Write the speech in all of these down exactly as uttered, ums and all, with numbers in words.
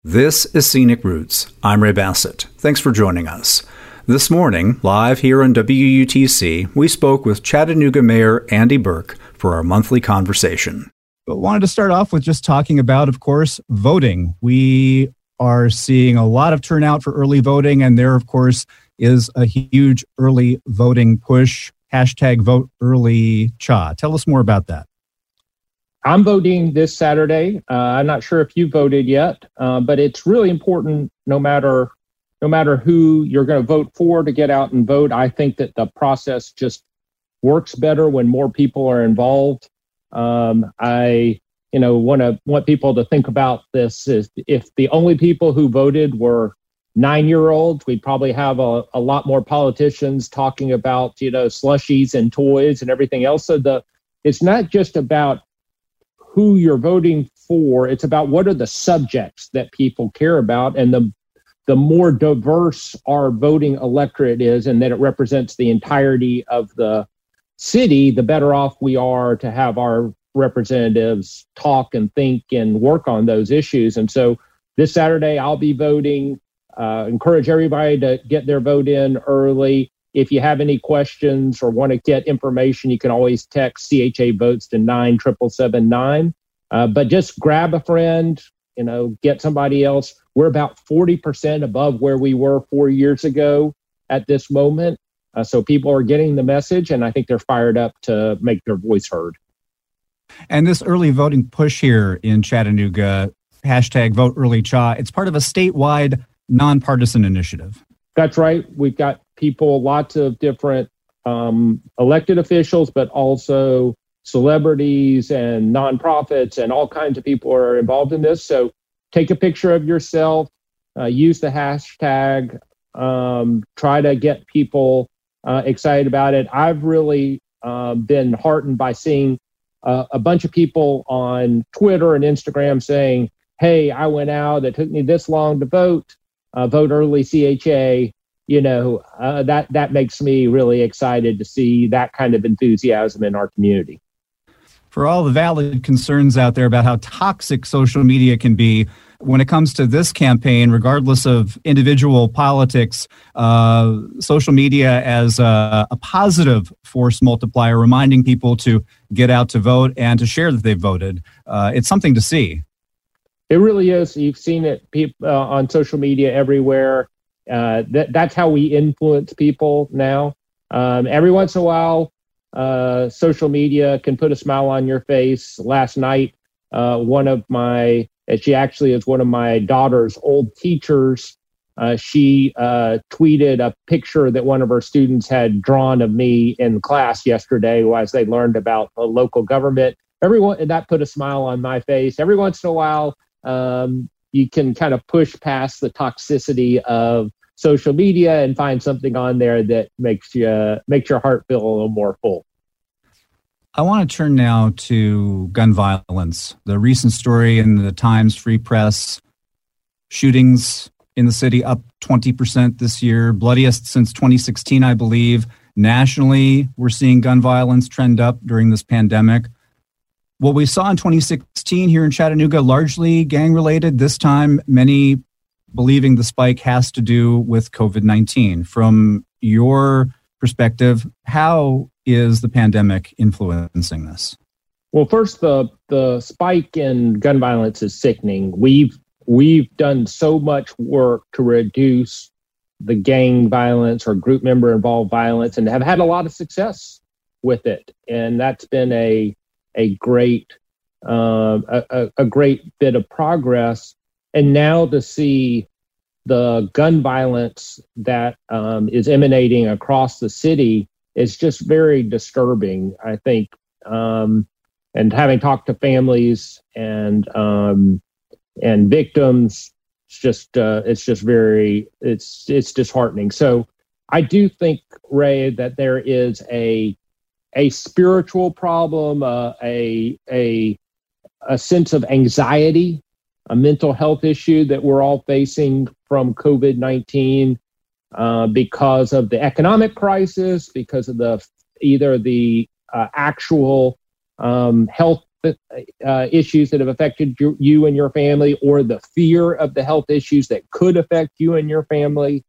This is Scenic Roots. I'm Ray Bassett. Thanks for joining us. This morning, live here on W U T C, we spoke with Chattanooga Mayor Andy Burke for our monthly conversation. But wanted to start off with just talking about, of course, voting. We are seeing a lot of turnout for early voting, and there, of course, is a huge early voting push. Hashtag Vote Early C H A. Tell us more about that. I'm voting this Saturday. Uh, I'm not sure if you voted yet, uh, but it's really important no matter no matter who you're going to vote for to get out and vote. I think that the process just works better when more people are involved. Um, I, you know, want to want people to think about this is if the only people who voted were nine-year-olds, we'd probably have a, a lot more politicians talking about, you know, slushies and toys and everything else. So the it's not just about who you're voting for. It's about what are the subjects that people care about. And the the more diverse our voting electorate is and that it represents the entirety of the city, the better off we are to have our representatives talk and think and work on those issues. And so this Saturday, I'll be voting. Uh, encourage everybody to get their vote in early. If you have any questions or want to get information, you can always text C H A votes to nine seven seven nine. Uh, but just grab a friend, you know, get somebody else. We're about forty percent above where we were four years ago at this moment. Uh, so people are getting the message, and I think they're fired up to make their voice heard. And this early voting push here in Chattanooga, hashtag Vote Early C H A, it's part of a statewide nonpartisan initiative. That's right. We've got people, lots of different um, elected officials, but also celebrities and nonprofits and all kinds of people are involved in this. So take a picture of yourself, uh, use the hashtag, um, try to get people uh, excited about it. I've really uh, been heartened by seeing uh, a bunch of people on Twitter and Instagram saying, hey, I went out, it took me this long to vote. Uh, vote early C H A, you know, uh, that, that makes me really excited to see that kind of enthusiasm in our community. For all the valid concerns out there about how toxic social media can be, when it comes to this campaign, regardless of individual politics, uh, social media as a, a positive force multiplier, reminding people to get out to vote and to share that they've voted. Uh, it's something to see. It really is. You've seen it uh, on social media everywhere. Uh, that, that's how we influence people now. Um, every once in a while, uh, social media can put a smile on your face. Last night, uh, one of my, she actually is one of my daughter's old teachers. Uh, she uh, tweeted a picture that one of her students had drawn of me in class yesterday as they learned about the local government. Everyone, and that put a smile on my face. Every once in a while, Um, you can kind of push past the toxicity of social media and find something on there that makes you uh, makes your heart feel a little more full. I want to turn now to gun violence. The recent story in the Times Free Press, shootings in the city up twenty percent this year, bloodiest since twenty sixteen, I believe. Nationally, we're seeing gun violence trend up during this pandemic. What we saw in twenty sixteen here in Chattanooga, largely gang-related. This time, many believing the spike has to do with COVID nineteen. From your perspective, how is the pandemic influencing this? Well, first, the the spike in gun violence is sickening. We've we've done so much work to reduce the gang violence or group member involved violence, and have had a lot of success with it. And that's been a a great, uh, a, a great bit of progress. And now to see the gun violence that um, is emanating across the city is just very disturbing, I think. Um, and having talked to families and um, and victims, it's just uh, it's just very it's it's disheartening. So I do think, Ray, that there is a a spiritual problem, uh, a a a sense of anxiety, a mental health issue that we're all facing from COVID nineteen uh, because of the economic crisis, because of the either the uh, actual um, health uh, issues that have affected you, you and your family, or the fear of the health issues that could affect you and your family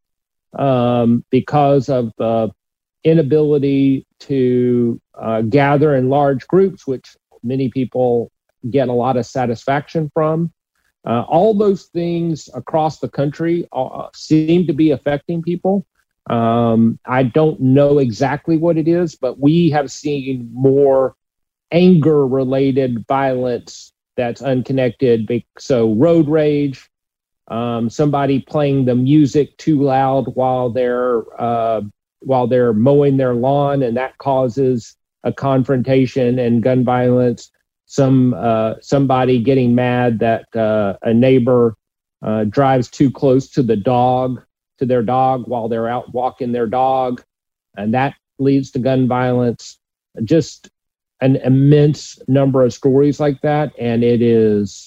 um, because of the inability to uh, gather in large groups, which many people get a lot of satisfaction from. Uh, all those things across the country uh, seem to be affecting people. Um, I don't know exactly what it is, but we have seen more anger-related violence that's unconnected. So road rage, um, somebody playing the music too loud while they're uh, while they're mowing their lawn, and that causes a confrontation and gun violence. Some uh, somebody getting mad that uh, a neighbor uh, drives too close to the dog, to their dog while they're out walking their dog, and that leads to gun violence. Just an immense number of stories like that, and it is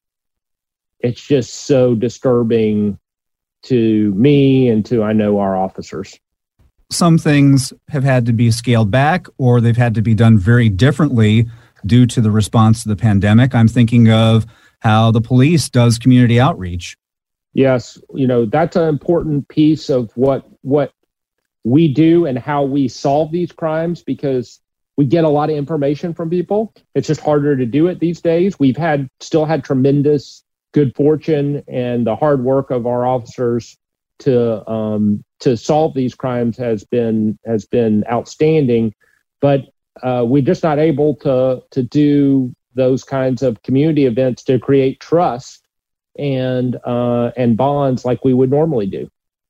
it's just so disturbing to me and to, I know, our officers. Some things have had to be scaled back, or they've had to be done very differently due to the response to the pandemic. I'm thinking of how the police does community outreach. Yes, you know, that's an important piece of what what we do and how we solve these crimes, because we get a lot of information from people. It's just harder to do it these days. We've had still had tremendous good fortune and the hard work of our officers to um, to solve these crimes has been has been outstanding, but uh, we're just not able to to do those kinds of community events to create trust and uh, and bonds like we would normally do.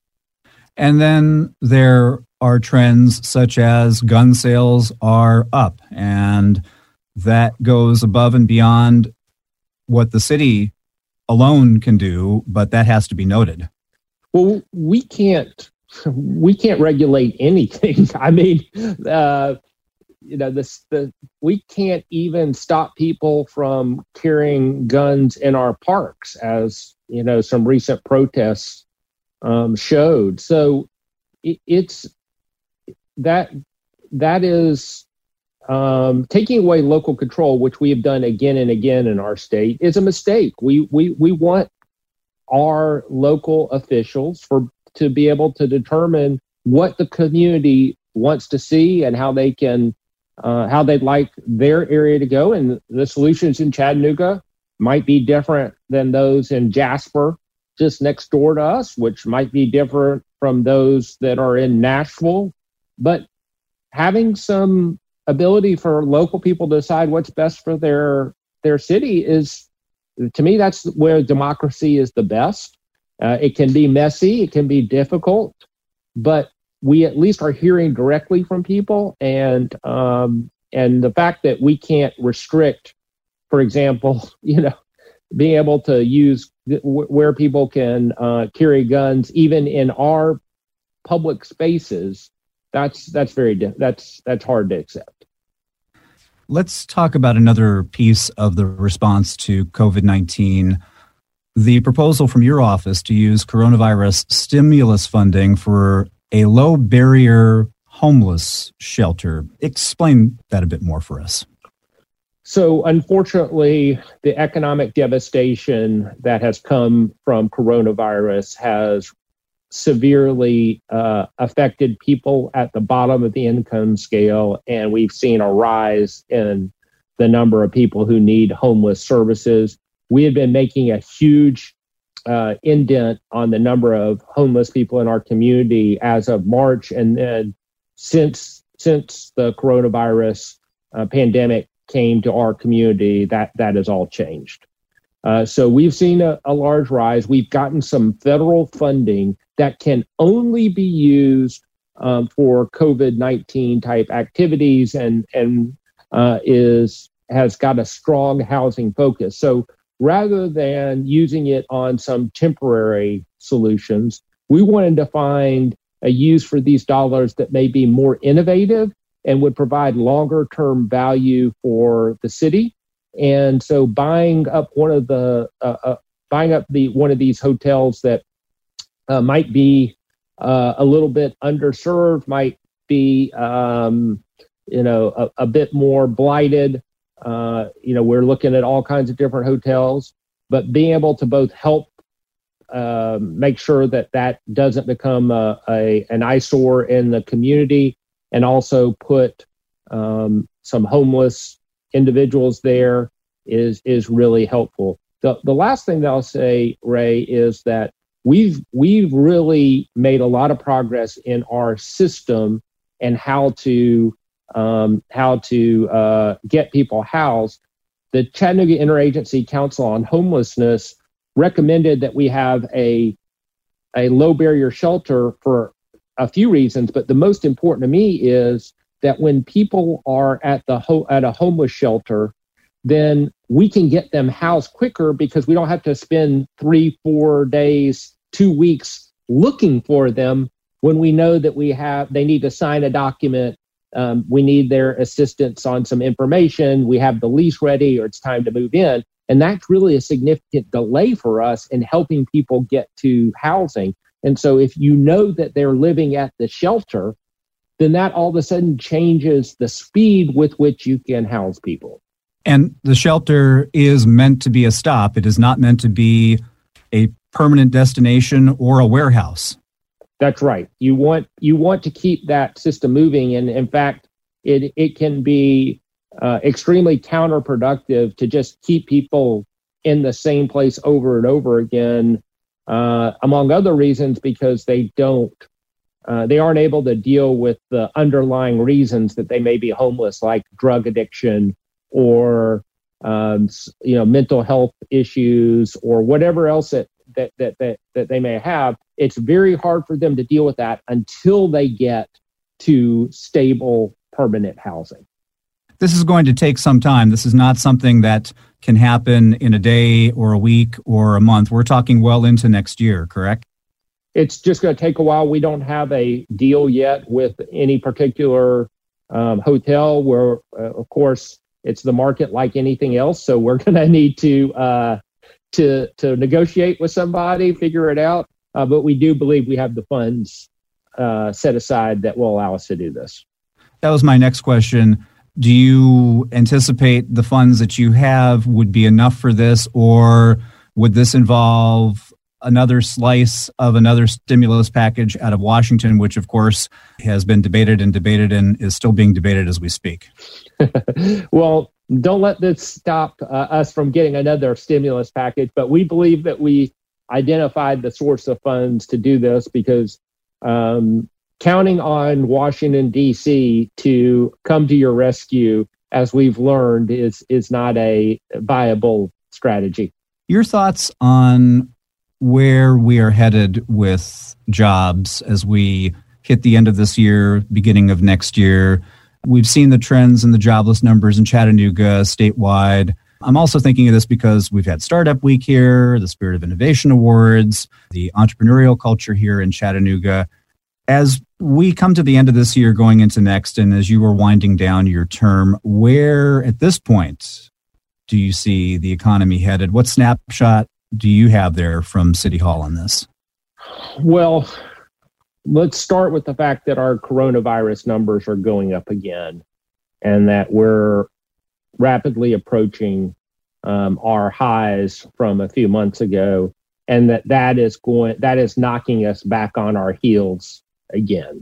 And then there are trends such as gun sales are up, and that goes above and beyond what the city alone can do, but that has to be noted. Well, we can't we can't regulate anything. I mean, uh, you know, this the we can't even stop people from carrying guns in our parks, as you know, some recent protests um, showed. So it, it's that that is um, taking away local control, which we have done again and again in our state, is a mistake. We we we want our local officials for to be able to determine what the community wants to see and how they can uh, how they'd like their area to go. And the solutions in Chattanooga might be different than those in Jasper, just next door to us, which might be different from those that are in Nashville. But having some ability for local people to decide what's best for their their city is, to me, that's where democracy is the best. Uh, it can be messy, it can be difficult, but we at least are hearing directly from people. And um, and the fact that we can't restrict, for example, you know, being able to use w- where people can uh, carry guns, even in our public spaces, that's that's very di- that's that's hard to accept. Let's talk about another piece of the response to COVID nineteen, the proposal from your office to use coronavirus stimulus funding for a low barrier homeless shelter. Explain that a bit more for us. So unfortunately, the economic devastation that has come from coronavirus has severely uh, affected people at the bottom of the income scale, and we've seen a rise in the number of people who need homeless services. We have been making a huge uh, indent on the number of homeless people in our community as of March, and then since since the coronavirus uh, pandemic came to our community, that that has all changed. Uh, so we've seen a, a large rise. We've gotten some federal funding that can only be used um, for COVID nineteen type activities, and and uh, is has got a strong housing focus. So rather than using it on some temporary solutions, we wanted to find a use for these dollars that may be more innovative and would provide longer term value for the city. And so buying up one of the uh, uh, buying up the one of these hotels that uh, might be uh, a little bit underserved, might be um, you know a, a bit more blighted, Uh, you know, we're looking at all kinds of different hotels, but being able to both help uh, make sure that that doesn't become a, a an eyesore in the community, and also put um, some homeless individuals there is is really helpful. The the last thing that I'll say, Ray, is that we've we've really made a lot of progress in our system and how to um, how to uh, get people housed. The Chattanooga Interagency Council on Homelessness recommended that we have a a low barrier shelter for a few reasons, but the most important to me is that when people are at the ho- at a homeless shelter, then we can get them housed quicker because we don't have to spend three, four days, two weeks looking for them when we know that we have they need to sign a document. Um, we need their assistance on some information. We have the lease ready, or it's time to move in. And that's really a significant delay for us in helping people get to housing. And so if you know that they're living at the shelter, then that all of a sudden changes the speed with which you can house people. And the shelter is meant to be a stop. It is not meant to be a permanent destination or a warehouse. That's right. You want you want to keep that system moving. And in fact, it it can be uh, extremely counterproductive to just keep people in the same place over and over again, uh, among other reasons, because they don't uh, they aren't able to deal with the underlying reasons that they may be homeless, like drug addiction or um, you know mental health issues or whatever else that that that that that they may have. It's very hard for them to deal with that until they get to stable, permanent housing. This is going to take some time. This is not something that can happen in a day or a week or a month. We're talking well into next year, correct? It's just going to take a while. We don't have a deal yet with any particular um, hotel where, uh, of course, it's the market like anything else. So we're going to need to uh, to to negotiate with somebody, figure it out. Uh, but we do believe we have the funds uh, set aside that will allow us to do this. That was my next question. Do you anticipate the funds that you have would be enough for this, or would this involve another slice of another stimulus package out of Washington, which, of course, has been debated and debated and is still being debated as we speak? Well, don't let this stop uh, us from getting another stimulus package, but we believe that we identified the source of funds to do this, because um, counting on Washington, D C to come to your rescue, as we've learned, is is not a viable strategy. Your thoughts on where we are headed with jobs as we hit the end of this year, beginning of next year? We've seen the trends in the jobless numbers in Chattanooga statewide. I'm also thinking of this because we've had Startup Week here, the Spirit of Innovation Awards, the entrepreneurial culture here in Chattanooga. As we come to the end of this year, going into next, and as you are winding down your term, where at this point do you see the economy headed? What snapshot do you have there from City Hall on this? Well, let's start with the fact that our coronavirus numbers are going up again, and that we're rapidly approaching um, our highs from a few months ago, and that that is going that is knocking us back on our heels again.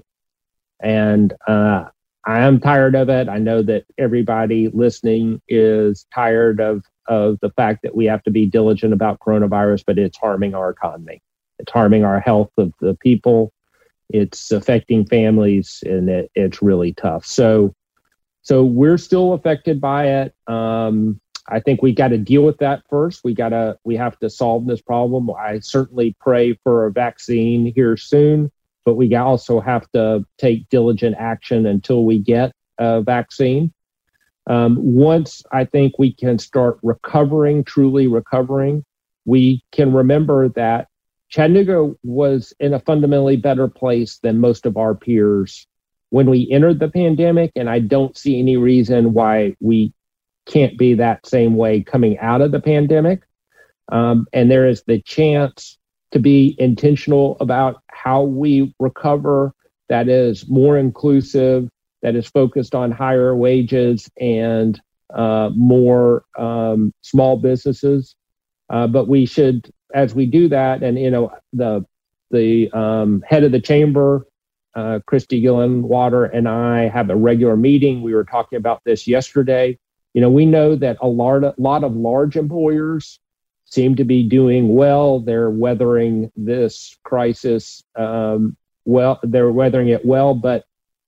And uh, I am tired of it. I know that everybody listening is tired of of the fact that we have to be diligent about coronavirus, but it's harming our economy. It's harming our health of the people. It's affecting families, and it, it's really tough. So, so we're still affected by it. Um, I think we got to deal with that first. We got to, we have to solve this problem. I certainly pray for a vaccine here soon, but we also have to take diligent action until we get a vaccine. Um, once I think we can start recovering, truly recovering, we can remember that Chattanooga was in a fundamentally better place than most of our peers when we entered the pandemic, and I don't see any reason why we can't be that same way coming out of the pandemic. Um, and there is the chance to be intentional about how we recover, that is more inclusive, that is focused on higher wages and uh, more um, small businesses. Uh, but we should, as we do that, and you know, the the um, head of the chamber, uh, Christy Gillenwater, and I have a regular meeting. We were talking about this yesterday. You know, we know that a lot of, lot of large employers seem to be doing well. They're weathering this crisis um, well. They're weathering it well, but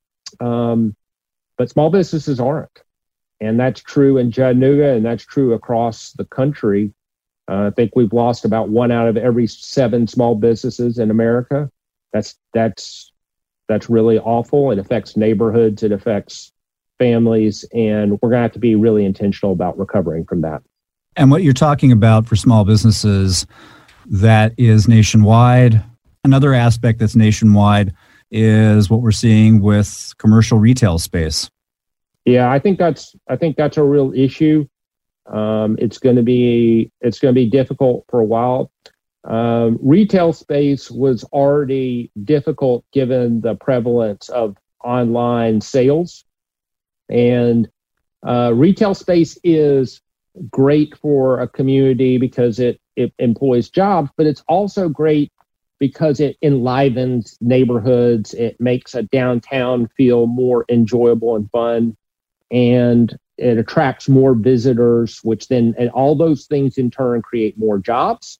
um, but small businesses aren't, and that's true in Chattanooga, and that's true across the country. Uh, I think we've lost about one out of every seven small businesses in America. That's that's that's really awful. It affects neighborhoods. It affects families, and we're going to have to be really intentional about recovering from that. And what you're talking about for small businesses, that is nationwide. Another aspect that's nationwide is what we're seeing with commercial retail space. Yeah, I think that's I think that's a real issue. Um, it's going to be it's going to be difficult for a while. Um, retail space was already difficult given the prevalence of online sales, and uh, retail space is great for a community because it, it employs jobs, but it's also great because it enlivens neighborhoods. It makes a downtown feel more enjoyable and fun, and it attracts more visitors, which then, and all those things in turn create more jobs.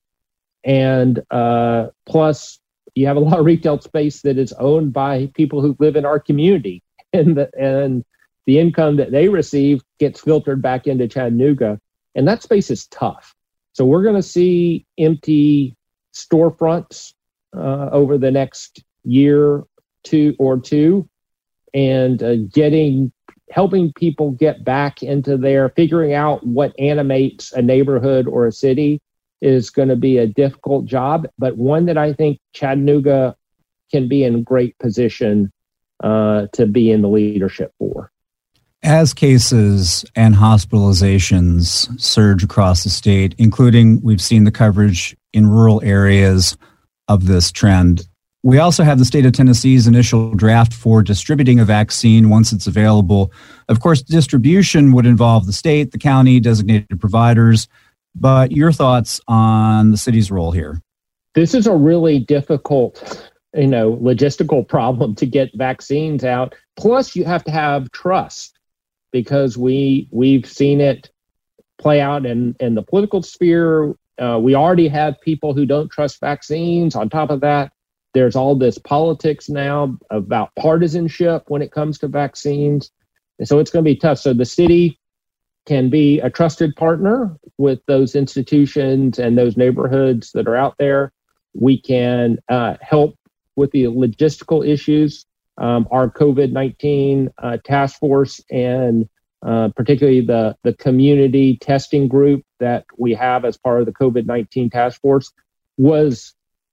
And uh, plus, you have a lot of retail space that is owned by people who live in our community, and the, and the income that they receive gets filtered back into Chattanooga. And that space is tough. So we're going to see empty storefronts uh, over the next year, two or two, and uh, getting, helping people get back into there, figuring out what animates a neighborhood or a city is going to be a difficult job, but one that I think Chattanooga can be in great position uh, to be in the leadership for. As cases and hospitalizations surge across the state, including we've seen the coverage in rural areas of this trend, we also have the state of Tennessee's initial draft for distributing a vaccine once it's available. Of course, distribution would involve the state, the county, designated providers, but your thoughts on the city's role here? This is a really difficult, you know, logistical problem to get vaccines out. Plus, you have to have trust, because we, we've seen it play out in, in the political sphere. Uh, we already have people who don't trust vaccines. On top of that, there's all this politics now about partisanship when it comes to vaccines. And so it's going to be tough. So the city can be a trusted partner with those institutions and those neighborhoods that are out there. We can uh, help with the logistical issues. Um, our COVID nineteen uh, task force, and uh, particularly the, the community testing group that we have as part of the COVID nineteen task force, was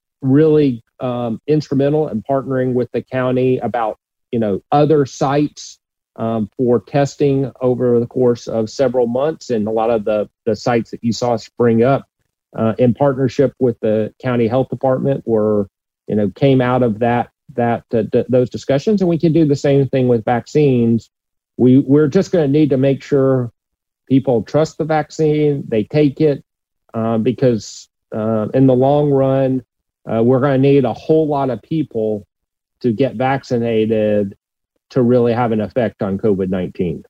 really um, instrumental in partnering with the county about, you know, other sites um, for testing over the course of several months. And a lot of the, the sites that you saw spring up uh, in partnership with the county health department were, you know, came out of that that uh, d- those discussions. And we can do the same thing with vaccines. We, we're just going to need to make sure people trust the vaccine, they take it, uh, because uh, in the long run, uh, we're going to need a whole lot of people to get vaccinated to really have an effect on COVID nineteen.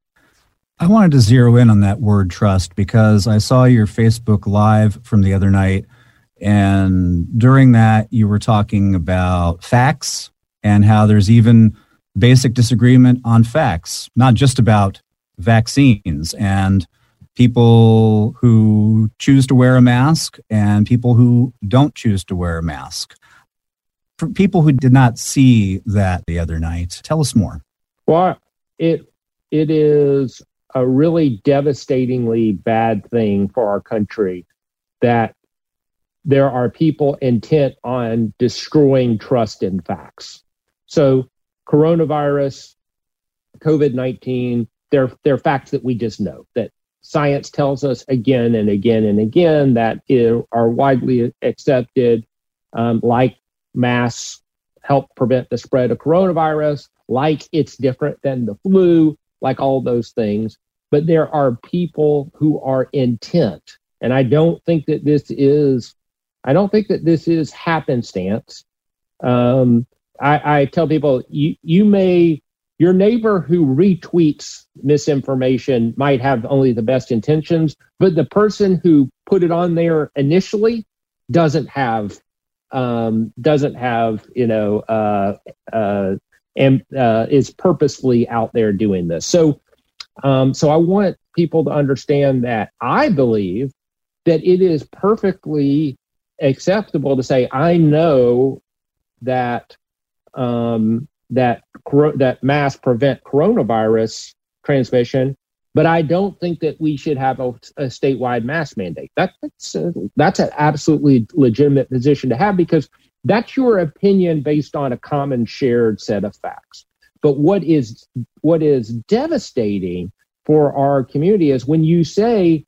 I wanted to zero in on that word trust because I saw your Facebook Live from the other night. And during that, you were talking about facts and how there's even basic disagreement on facts, not just about vaccines, and people who choose to wear a mask and people who don't choose to wear a mask. For people who did not see that the other night, tell us more. Well, it it is a really devastatingly bad thing for our country that there are people intent on destroying trust in facts. So coronavirus, COVID nineteen, they're, they're facts that we just know, that science tells us again and again and again, that are widely accepted, um, like masks help prevent the spread of coronavirus, like it's different than the flu, like all those things. but there are people who are intent. And I don't think that this is, I don't think that this is happenstance. Um, I, I tell people, you, you may, your neighbor who retweets misinformation might have only the best intentions, but the person who put it on there initially doesn't have, um, doesn't have, you know, uh, uh, and uh, is purposefully out there doing this. So, um, so I want people to understand that I believe that it is perfectly acceptable to say, I know that um, that that masks prevent coronavirus transmission, but I don't think that we should have a, a statewide mask mandate. That, that's a, that's an absolutely legitimate position to have, because that's your opinion based on a common shared set of facts. But what is what is devastating for our community is when you say,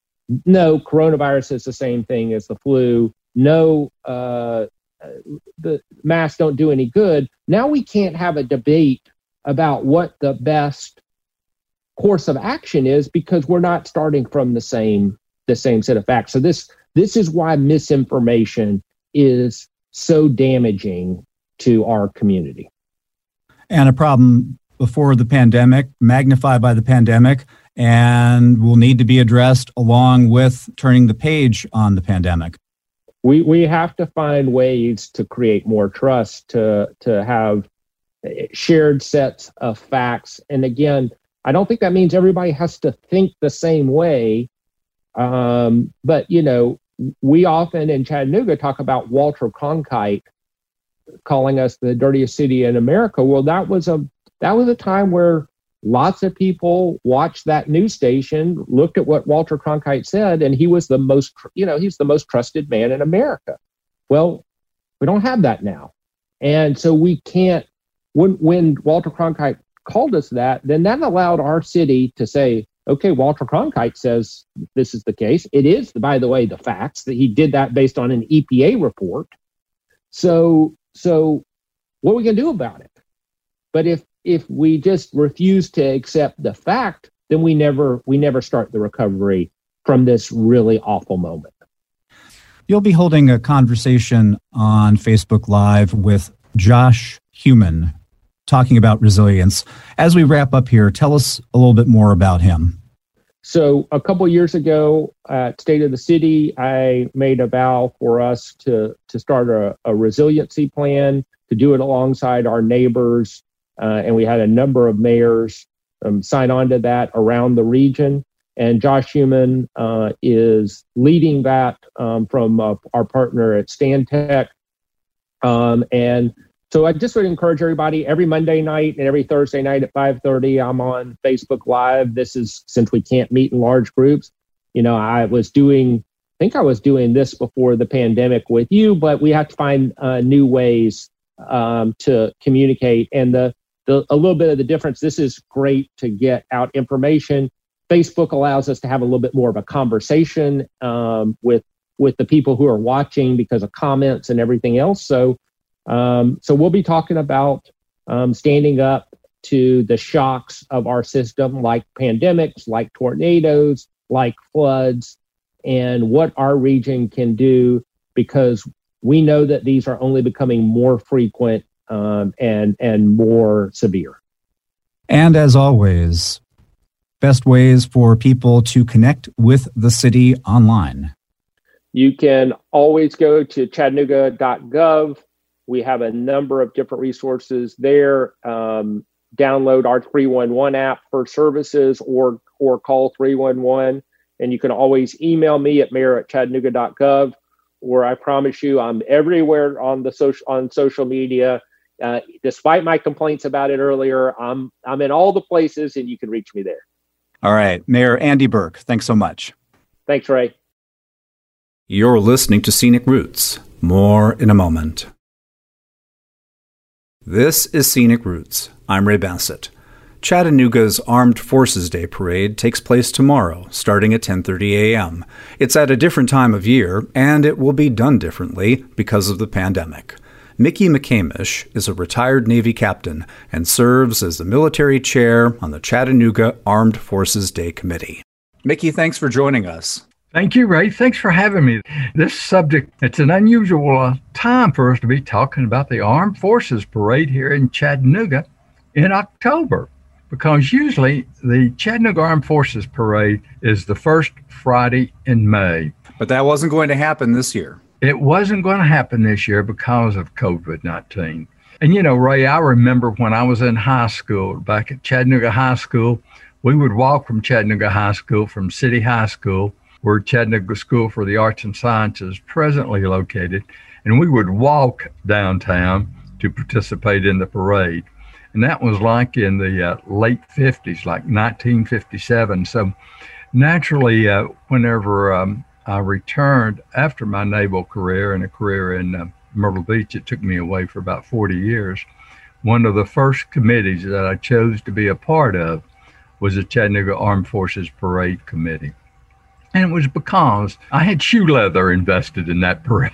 no, coronavirus is the same thing as the flu. No, uh, the masks don't do any good. Now we can't have a debate about what the best course of action is, because we're not starting from the same the same set of facts. So this this is why misinformation is so damaging to our community. And a problem before the pandemic, magnified by the pandemic, and will need to be addressed along with turning the page on the pandemic. We we have to find ways to create more trust, to to have shared sets of facts. And again, I don't think that means everybody has to think the same way. Um, but, you know, we often in Chattanooga talk about Walter Cronkite calling us the dirtiest city in America. Well, that was a that was a time where lots of people watched that news station, looked at what Walter Cronkite said, and he was the most, you know, he's the most trusted man in America. Well, we don't have that now. And so we can't, when, when Walter Cronkite called us that, then that allowed our city to say, okay, Walter Cronkite says this is the case. It is, by the way, the facts that he did that based on an E P A report. So, so what are we going to do about it? But if if we just refuse to accept the fact, then we never we never start the recovery from this really awful moment. You'll be holding a conversation on Facebook Live with Josh Human, talking about resilience. As we wrap up here, tell us a little bit more about him. So a couple of years ago at State of the City, I made a vow for us to, to start a, a resiliency plan, to do it alongside our neighbors. Uh, and we had a number of mayors um, sign on to that around the region. And Josh Human uh, is leading that um, from uh, our partner at Stantec. Um, and so I just would encourage everybody, every Monday night and every Thursday night at five thirty, I'm on Facebook Live. This is, since we can't meet in large groups, you know, I was doing, I think I was doing this before the pandemic with you, but we have to find uh, new ways um, to communicate. And the, the a little bit of the difference, this is great to get out information. Facebook allows us to have a little bit more of a conversation um, with with the people who are watching because of comments and everything else. So, um, so we'll be talking about um, standing up to the shocks of our system, like pandemics, like tornadoes, like floods, and what our region can do, because we know that these are only becoming more frequent um, and and more severe. And as always, best ways for people to connect with the city online. You can always go to chattanooga dot gov. We have a number of different resources there. Um, download our three one one app for services, or or call three one one. And you can always email me at mayor at chattanooga dot gov, or I promise you I'm everywhere on the social on social media. Uh, despite my complaints about it earlier, I'm I'm in all the places, and you can reach me there. All right. Mayor Andy Burke, thanks so much. Thanks, Ray. You're listening to Scenic Roots. More in a moment. This is Scenic Roots. I'm Ray Bassett. Chattanooga's Armed Forces Day Parade takes place tomorrow, starting at ten thirty a.m. It's at a different time of year, and it will be done differently because of the pandemic. Mickey McCamish is a retired Navy captain and serves as the military chair on the Chattanooga Armed Forces Day Committee. Mickey, thanks for joining us. Thank you, Ray. Thanks for having me. This subject, it's an unusual uh, time for us to be talking about the Armed Forces Parade here in Chattanooga in October, because usually the Chattanooga Armed Forces Parade is the first Friday in May. But that wasn't going to happen this year. It wasn't going to happen this year because of COVID nineteen. And, you know, Ray, I remember when I was in high school, back at Chattanooga High School, we would walk from Chattanooga High School, from City High School, where Chattanooga School for the Arts and Sciences is presently located, and we would walk downtown to participate in the parade. And that was like in the uh, late fifties, like nineteen fifty-seven. So naturally, uh, whenever um, I returned after my naval career and a career in uh, Myrtle Beach, it took me away for about forty years. One of the first committees that I chose to be a part of was the Chattanooga Armed Forces Parade Committee. And it was because I had shoe leather invested in that parade.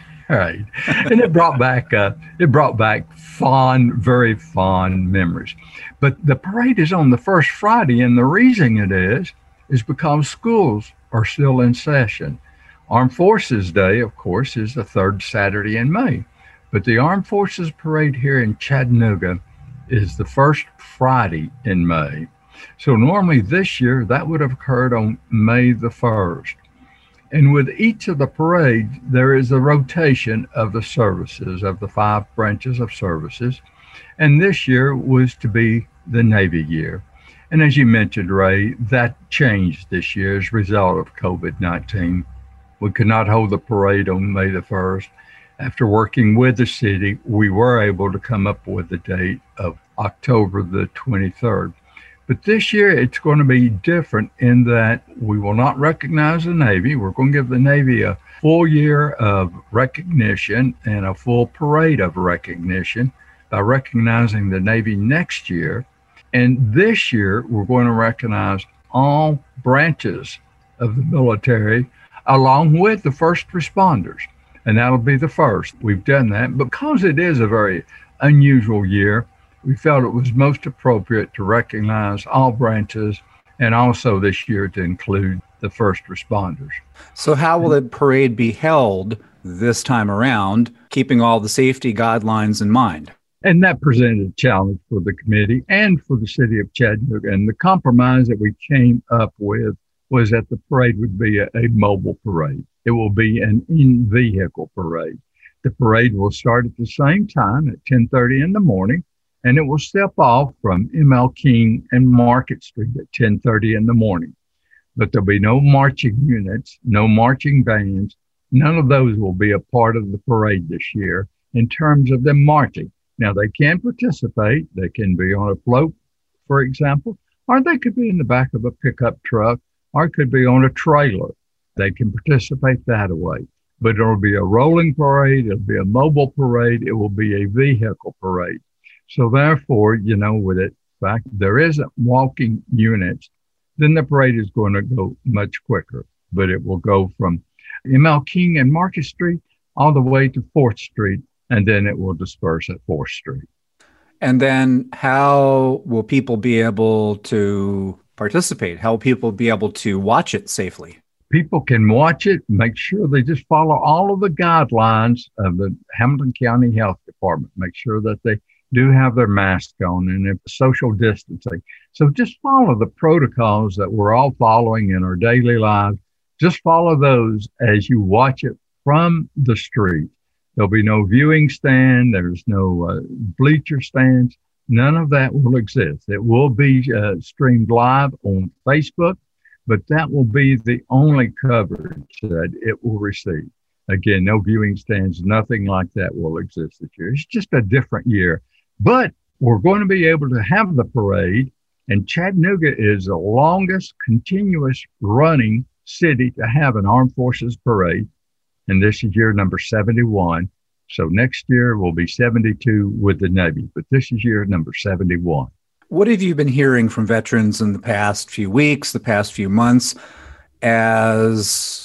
And it brought back uh, it brought back fond, very fond memories. But the parade is on the first Friday, and the reason it is, is because schools are still in session. Armed Forces Day, of course, is the third Saturday in May. But the Armed Forces Parade here in Chattanooga is the first Friday in May. So normally this year, that would have occurred on May the first. And with each of the parades, there is a rotation of the services, of the five branches of services. And this year was to be the Navy year. And as you mentioned, Ray, that changed this year as a result of COVID nineteen. We could not hold the parade on May the first. After working with the city, we were able to come up with the date of October the twenty-third. But this year, it's going to be different in that we will not recognize the Navy. We're going to give the Navy a full year of recognition and a full parade of recognition by recognizing the Navy next year. And this year, we're going to recognize all branches of the military along with the first responders. And that'll be the first. We've done that because it is a very unusual year. We felt it was most appropriate to recognize all branches and also this year to include the first responders. So how will the parade be held this time around, keeping all the safety guidelines in mind? And that presented a challenge for the committee and for the city of Chattanooga. And the compromise that we came up with was that the parade would be a, a mobile parade. It will be an in-vehicle parade. The parade will start at the same time at ten thirty in the morning. And it will step off from M L King and Market Street at ten thirty in the morning. But there'll be no marching units, no marching bands. None of those will be a part of the parade this year in terms of them marching. Now, they can participate. They can be on a float, for example, or they could be in the back of a pickup truck, or it could be on a trailer. They can participate that way. But it'll be a rolling parade. It'll be a mobile parade. It will be a vehicle parade. So therefore, you know, with it, in fact, there isn't walking units, then the parade is going to go much quicker. But it will go from M L King and Market Street all the way to fourth Street, and then it will disperse at fourth Street. And then how will people be able to participate? How will people be able to watch it safely? People can watch it, make sure they just follow all of the guidelines of the Hamilton County Health Department, make sure that they do have their mask on and if social distancing. So just follow the protocols that we're all following in our daily lives. Just follow those as you watch it from the street. There'll be no viewing stand. There's no uh, bleacher stands. None of that will exist. It will be uh, streamed live on Facebook, but that will be the only coverage that it will receive. Again, no viewing stands, nothing like that will exist this year. It's just a different year. But we're going to be able to have the parade, and Chattanooga is the longest continuous running city to have an Armed Forces parade, and this is year number seventy-one. So next year will be seventy-two with the Navy, but this is year number seventy-one. What have you been hearing from veterans in the past few weeks, the past few months, as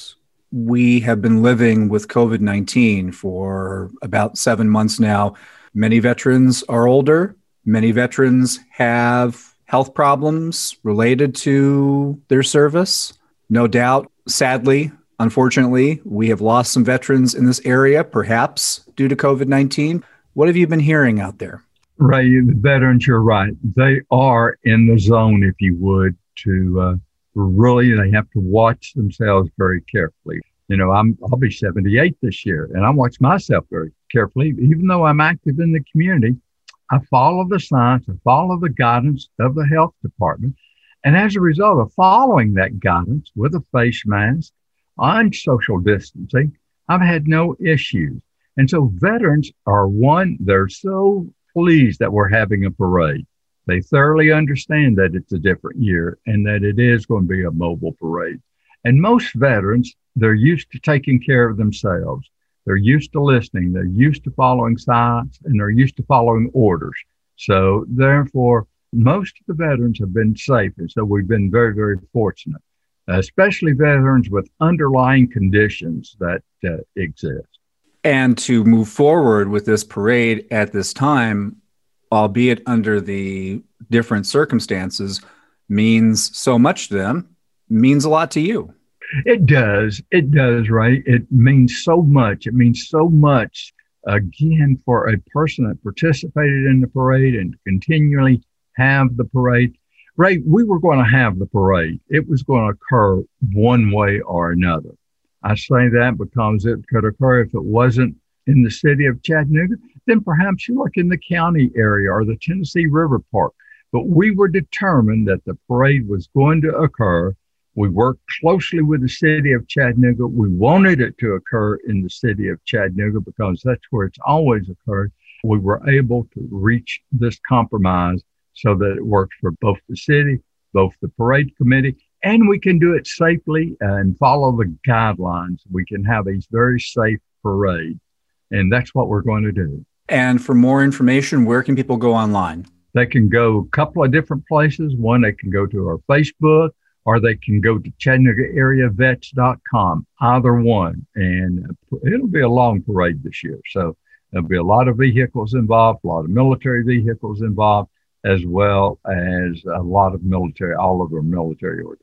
We have been living with COVID nineteen for about seven months now. Many veterans are older. Many veterans have health problems related to their service. No doubt, sadly, unfortunately, we have lost some veterans in this area, perhaps due to COVID nineteen. What have you been hearing out there? Ray, the veterans, you're right. They are in the zone, if you would, to uh, really, they have to watch themselves very carefully. You know, I'm, I'll be seventy-eight this year, and I watch myself very carefully. Even though I'm active in the community, I follow the science, I follow the guidance of the health department. And as a result of following that guidance with a face mask on social distancing, I've had no issues. And so veterans are one, they're so pleased that we're having a parade. They thoroughly understand that it's a different year and that it is going to be a mobile parade. And most veterans, they're used to taking care of themselves. They're used to listening. They're used to following science, and they're used to following orders. So therefore, most of the veterans have been safe. And so we've been very, very fortunate, especially veterans with underlying conditions that uh, exist. And to move forward with this parade at this time, albeit under the different circumstances, means so much to them, means a lot to you. It does. It does, right? It means so much. It means so much, again, for a person that participated in the parade and continually have the parade. Ray, we were going to have the parade. It was going to occur one way or another. I say that because it could occur if it wasn't in the city of Chattanooga, then perhaps you look in the county area or the Tennessee River Park. But we were determined that the parade was going to occur. We worked closely with the city of Chattanooga. We wanted it to occur in the city of Chattanooga because that's where it's always occurred. We were able to reach this compromise so that it works for both the city, both the parade committee, and we can do it safely and follow the guidelines. We can have a very safe parade, and that's what we're going to do. And for more information, where can people go online? They can go a couple of different places. One, they can go to our Facebook, or they can go to Chattanooga Area Vets dot com, either one. And it'll be a long parade this year. So there'll be a lot of vehicles involved, a lot of military vehicles involved, as well as a lot of military, all of our military organizations.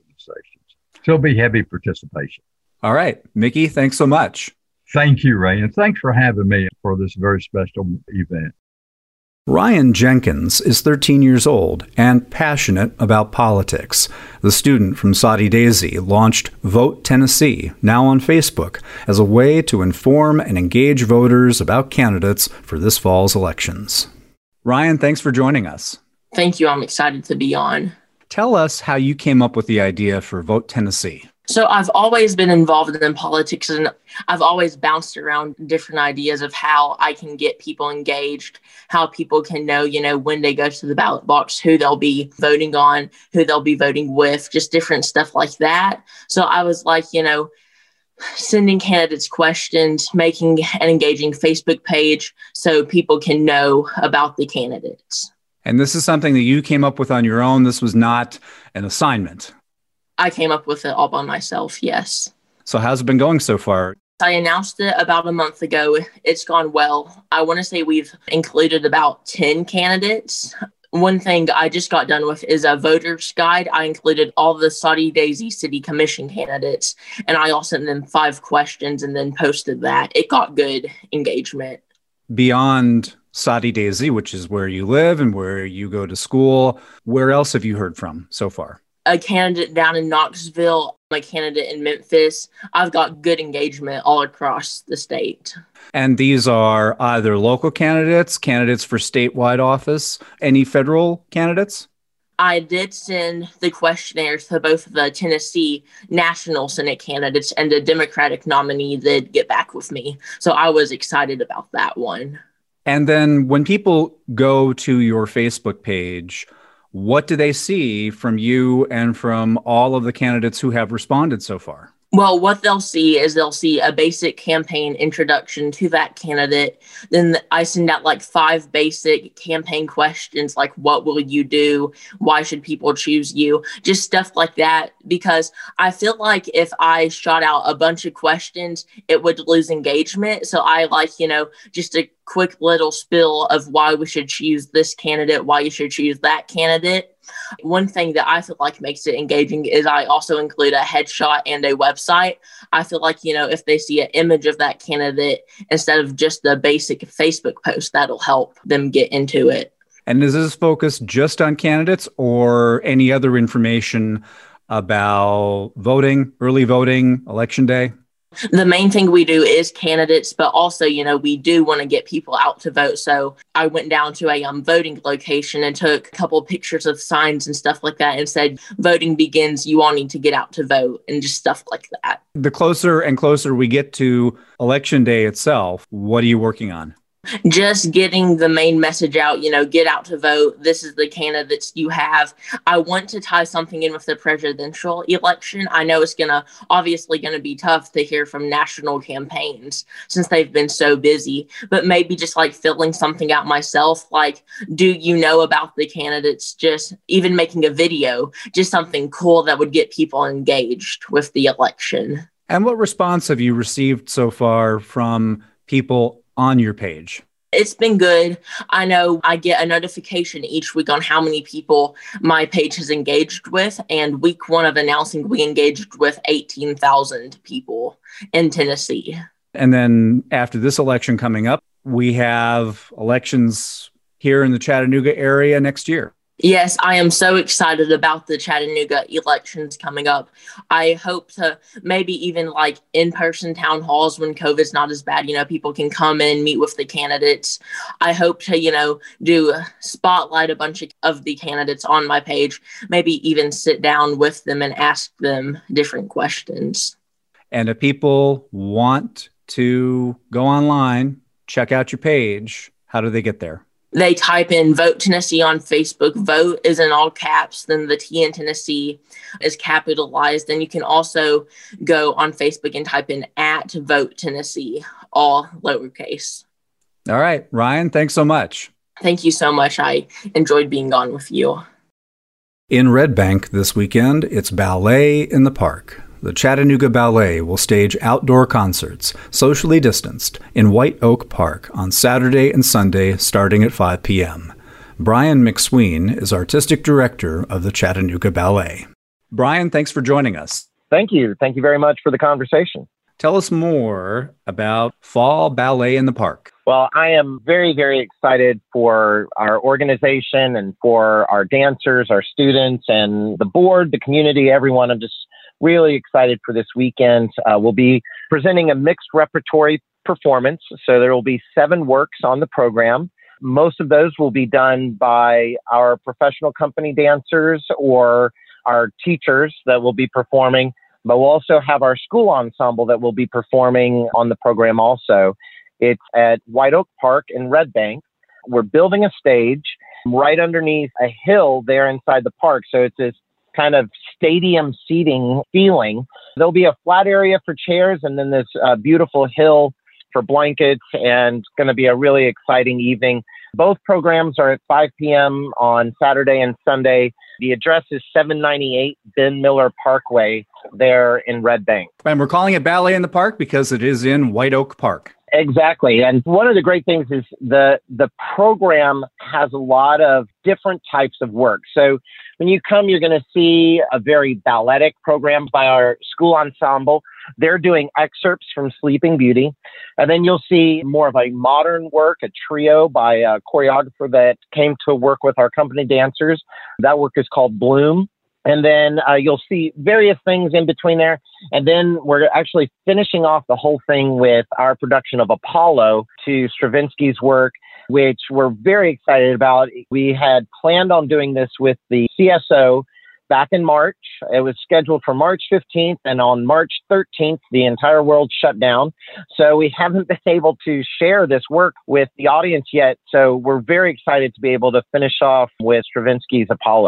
So it'll be heavy participation. All right. Mickey, thanks so much. Thank you, Ray. And thanks for having me for this very special event. Ryan Jenkins is thirteen years old and passionate about politics. The student from Soddy Daisy launched Vote Tennessee, now on Facebook, as a way to inform and engage voters about candidates for this fall's elections. Ryan, thanks for joining us. Thank you. I'm excited to be on. Tell us how you came up with the idea for Vote Tennessee. So I've always been involved in politics, and I've always bounced around different ideas of how I can get people engaged, how people can know, you know, when they go to the ballot box, who they'll be voting on, who they'll be voting with, just different stuff like that. So I was like, you know, sending candidates questions, making an engaging Facebook page so people can know about the candidates. And this is something that you came up with on your own. This was not an assignment. I came up with it all by myself, yes. So how's it been going so far? I announced it about a month ago. It's gone well. I want to say we've included about ten candidates. One thing I just got done with is a voter's guide. I included all the Soddy Daisy City Commission candidates, and I all sent them five questions and then posted that. It got good engagement. Beyond Soddy Daisy, which is where you live and where you go to school, where else have you heard from so far? A candidate down in Knoxville, a candidate in Memphis. I've got good engagement all across the state. And these are either local candidates, candidates for statewide office, any federal candidates? I did send the questionnaires to both the Tennessee National Senate candidates, and the Democratic nominee did get back with me. So I was excited about that one. And then when people go to your Facebook page, what do they see from you and from all of the candidates who have responded so far? Well, what they'll see is they'll see a basic campaign introduction to that candidate. Then I send out like five basic campaign questions, like what will you do? Why should people choose you? Just stuff like that. Because I feel like if I shot out a bunch of questions, it would lose engagement. So I like, you know, just a quick little spill of why we should choose this candidate, why you should choose that candidate. One thing that I feel like makes it engaging is I also include a headshot and a website. I feel like, you know, if they see an image of that candidate instead of just the basic Facebook post, that'll help them get into it. And is this focused just on candidates or any other information about voting, early voting, election day? The main thing we do is candidates, but also, you know, we do want to get people out to vote. So I went down to a um, voting location and took a couple of pictures of signs and stuff like that and said, voting begins, you all need to get out to vote, and just stuff like that. The closer and closer we get to election day itself, what are you working on? Just getting the main message out, you know, get out to vote. This is the candidates you have. I want to tie something in with the presidential election. I know it's going to obviously going to be tough to hear from national campaigns since they've been so busy, but maybe just like filling something out myself. Like, do you know about the candidates? Just even making a video, just something cool that would get people engaged with the election. And what response have you received so far from people on your page? It's been good. I know I get a notification each week on how many people my page has engaged with. And week one of announcing, we engaged with eighteen thousand people in Tennessee. And then after this election coming up, we have elections here in the Chattanooga area next year. Yes, I am so excited about the Chattanooga elections coming up. I hope to maybe even like in-person town halls when COVID's not as bad, you know, people can come in, meet with the candidates. I hope to, you know, do spotlight a bunch of, of the candidates on my page, maybe even sit down with them and ask them different questions. And if people want to go online, check out your page, how do they get there? They type in Vote Tennessee on Facebook. Vote is in all caps. Then the T in Tennessee is capitalized. And you can also go on Facebook and type in at Vote Tennessee, all lowercase. All right, Ryan, thanks so much. Thank you so much. I enjoyed being on with you. In Red Bank this weekend, it's Ballet in the Park. The Chattanooga Ballet will stage outdoor concerts, socially distanced, in White Oak Park on Saturday and Sunday starting at five p.m. Brian McSween is Artistic Director of the Chattanooga Ballet. Brian, thanks for joining us. Thank you. Thank you very much for the conversation. Tell us more about Fall Ballet in the Park. Well, I am very, very excited for our organization and for our dancers, our students, and the board, the community, everyone. I'm just really excited for this weekend. Uh, we'll be presenting a mixed repertory performance. So there will be seven works on the program. Most of those will be done by our professional company dancers or our teachers that will be performing. But we'll also have our school ensemble that will be performing on the program also. It's at White Oak Park in Red Bank. We're building a stage right underneath a hill there inside the park. So it's this kind of stadium seating feeling. There'll be a flat area for chairs and then this uh, beautiful hill for blankets, and it's going to be a really exciting evening. Both programs are at five p.m. on Saturday and Sunday. The address is seven ninety-eight Ben Miller Parkway there in Red Bank. And we're calling it Ballet in the Park because it is in White Oak Park. Exactly. And one of the great things is the the program has a lot of different types of work. So when you come, you're going to see a very balletic program by our school ensemble. They're doing excerpts from Sleeping Beauty. And then you'll see more of a modern work, a trio by a choreographer that came to work with our company dancers. That work is called Bloom. And then uh, you'll see various things in between there. And then we're actually finishing off the whole thing with our production of Apollo to Stravinsky's work, which we're very excited about. We had planned on doing this with the C S O back in March. It was scheduled for March fifteenth, and on March thirteenth, the entire world shut down. So we haven't been able to share this work with the audience yet. So we're very excited to be able to finish off with Stravinsky's Apollo.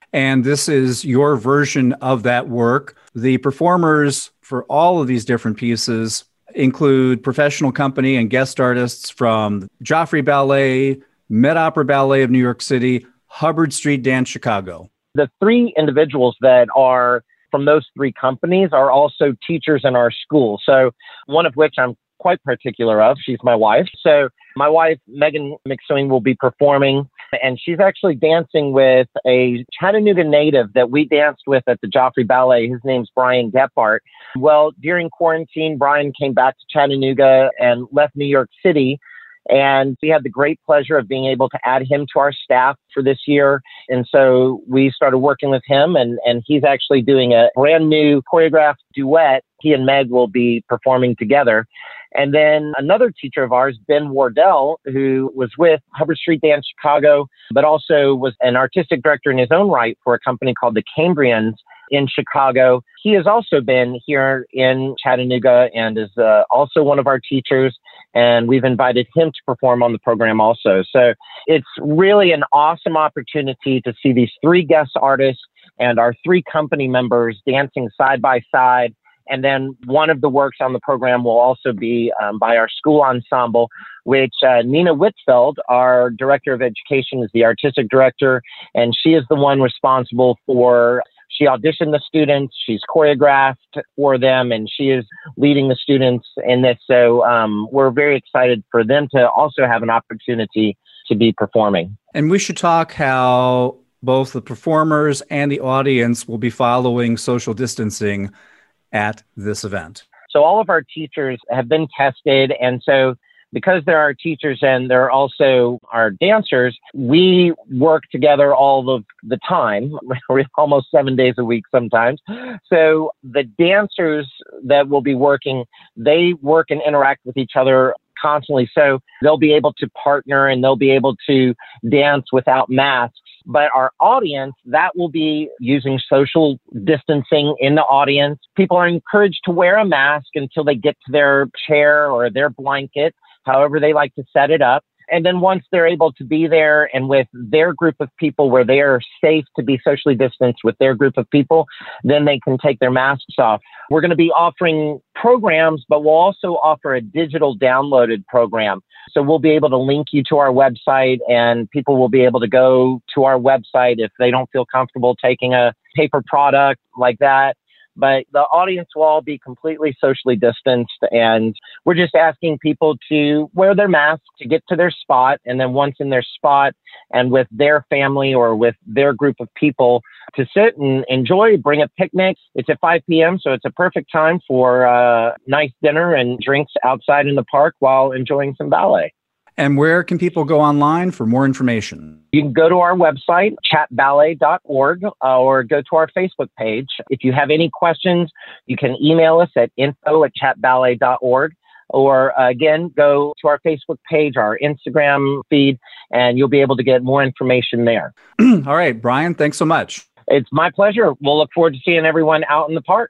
And this is your version of that work. The performers for all of these different pieces include professional company and guest artists from Joffrey Ballet, Met Opera Ballet of New York City, Hubbard Street Dance Chicago. The three individuals that are from those three companies are also teachers in our school. So one of which I'm quite particular of. She's my wife. So my wife, Megan McSwing, will be performing, and she's actually dancing with a Chattanooga native that we danced with at the Joffrey Ballet. His name's Brian Gephardt. Well, during quarantine, Brian came back to Chattanooga and left New York City. And we had the great pleasure of being able to add him to our staff for this year. And so we started working with him, and, and he's actually doing a brand new choreographed duet. He and Meg will be performing together. And then another teacher of ours, Ben Wardell, who was with Hubbard Street Dance Chicago, but also was an artistic director in his own right for a company called the Cambrians in Chicago. He has also been here in Chattanooga and is uh, also one of our teachers. And we've invited him to perform on the program also. So it's really an awesome opportunity to see these three guest artists and our three company members dancing side by side. And then one of the works on the program will also be um, by our school ensemble, which uh, Nina Whitfeld, our director of education, is the artistic director. And she is the one responsible for, she auditioned the students, she's choreographed for them, and she is leading the students in this. So um, we're very excited for them to also have an opportunity to be performing. And we should talk how both the performers and the audience will be following social distancing at this event. So all of our teachers have been tested. And so because they're our teachers and they're also our dancers, we work together all of the time, almost seven days a week sometimes. So the dancers that will be working, they work and interact with each other constantly. So they'll be able to partner and they'll be able to dance without masks. But our audience, that will be using social distancing in the audience. People are encouraged to wear a mask until they get to their chair or their blanket, however they like to set it up. And then once they're able to be there and with their group of people where they are safe to be socially distanced with their group of people, then they can take their masks off. We're going to be offering programs, but we'll also offer a digital downloaded program. So we'll be able to link you to our website, and people will be able to go to our website if they don't feel comfortable taking a paper product like that. But the audience will all be completely socially distanced, and we're just asking people to wear their masks to get to their spot. And then once in their spot and with their family or with their group of people to sit and enjoy, bring a picnic. It's at five p.m., so it's a perfect time for a nice dinner and drinks outside in the park while enjoying some ballet. And where can people go online for more information? You can go to our website, chat ballet dot org, uh, or go to our Facebook page. If you have any questions, you can email us at info at chat ballet dot org. Or uh, again, go to our Facebook page, our Instagram feed, and you'll be able to get more information there. All right, Brian, thanks so much. It's my pleasure. We'll look forward to seeing everyone out in the park.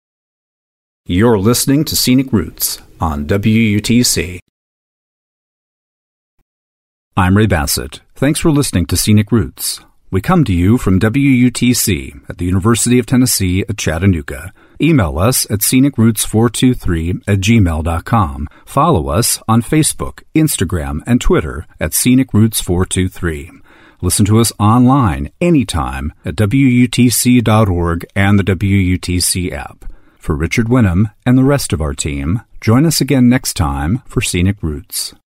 You're listening to Scenic Roots on W U T C. I'm Ray Bassett. Thanks for listening to Scenic Roots. We come to you from W U T C at the University of Tennessee at Chattanooga. Email us at scenic roots four two three at gmail dot com. Follow us on Facebook, Instagram, and Twitter at scenic roots four two three. Listen to us online anytime at W U T C dot org and the W U T C app. For Richard Winham and the rest of our team, join us again next time for Scenic Roots.